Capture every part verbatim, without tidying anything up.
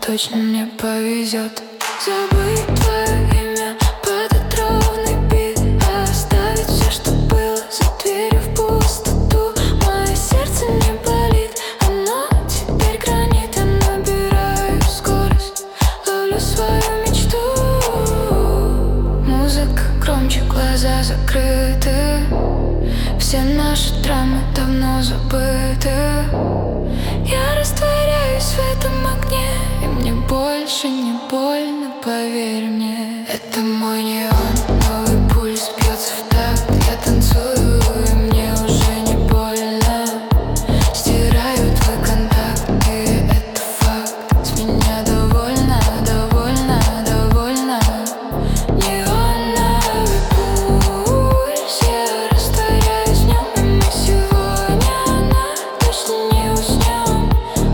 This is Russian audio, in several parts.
точно мне повезет. Забыть твое имя под отровный бит, оставить все, что было за дверью в пустоту. Мое сердце не болит, оно теперь гранит. Я набираю скорость, ловлю свою мечту. Музыка громче, глаза закрыты, все наши драмы давно забыты. Я растворяюсь в этом огне, и мне больше не больно, поверь мне. Это мой неон, новый пульс бьется в такт. Я танцую, и мне уже не больно. Стираю твой контакт, и это факт. С меня довольна, довольна, довольна. Неоновый пульс, я растворяюсь в нем, и мы сегодня точно не уснем.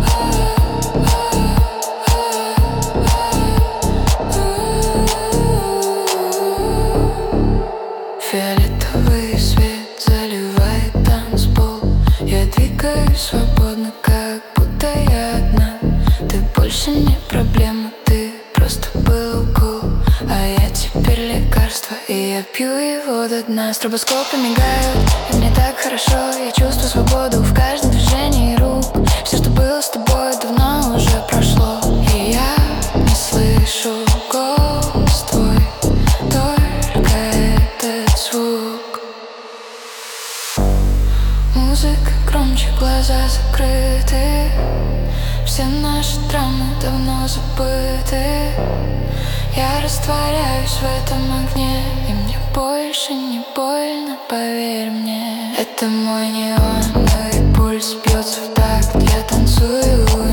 Фиолетовый свет заливает танцпол. Я двигаюсь свободно, как будто я одна. Ты больше не проблема, ты просто был укол, а я теперь лекарство, и я пью его до дна. Стробоскопы мигают, и мне так хорошо. Я чувствую свободу в каждом движении рук. Все, что было с тобой, давно уже прошло, и я не слышу голос твой, только этот звук. Музыка громче, глаза закрыты, все наши драмы давно забыты. Я растворяюсь в этом огне, и мне больше не больно, поверь мне. Это мой неон, мой пульс бьется в такт. Я танцую,